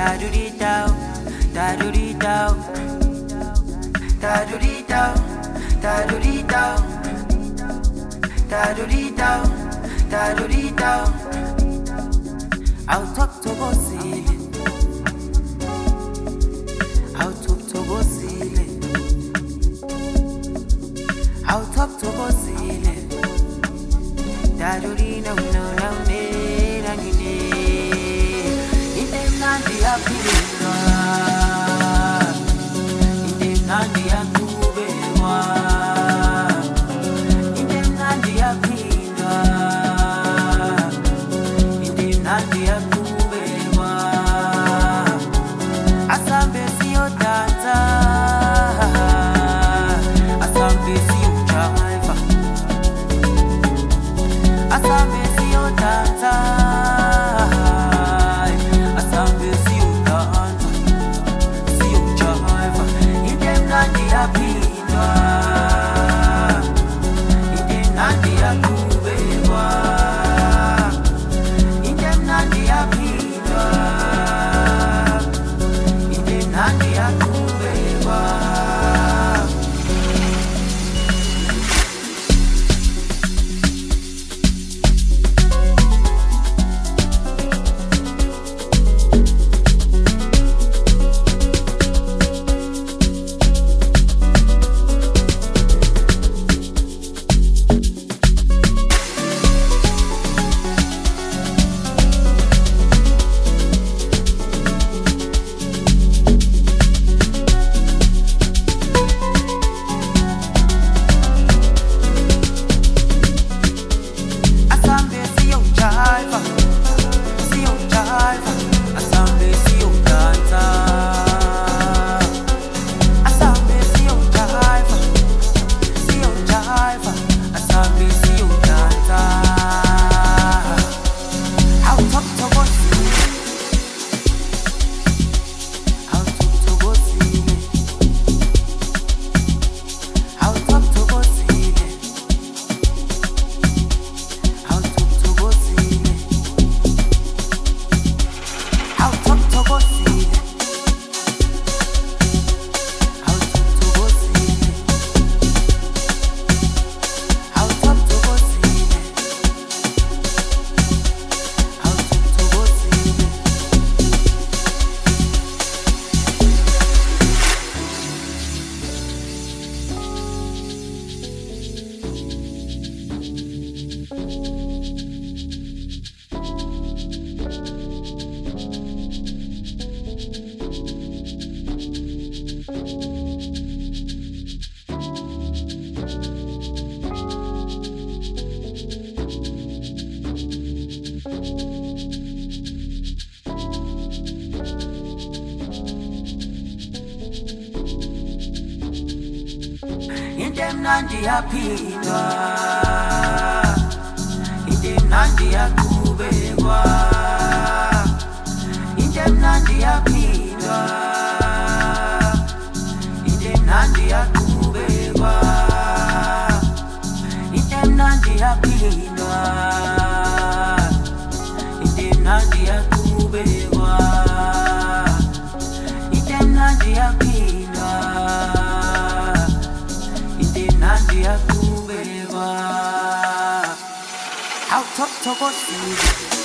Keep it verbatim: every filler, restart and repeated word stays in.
da do di da, da do di da, da do di da, da do di da, da do di da, da do di da. I'll talk to Bosile, I'll talk to Bosile, I'll talk to Bosile. Da do di no no no ne na ni ne. Inde nandi ya pinga, inde nandi ya kubewa, inde nandi ya pinga, inde nandi ya kubewa. Asambe siyo danza, asambe siyo driver, asambe siyo danza. Indem nandi ya pinga, indem nandi ya kubewa, indem nandi ya pinga, indem nandi ya kubewa, indem nandi ya pinga, indem nandi ya kubewa, indem nandi ya pinga. I'll talk to Bosile.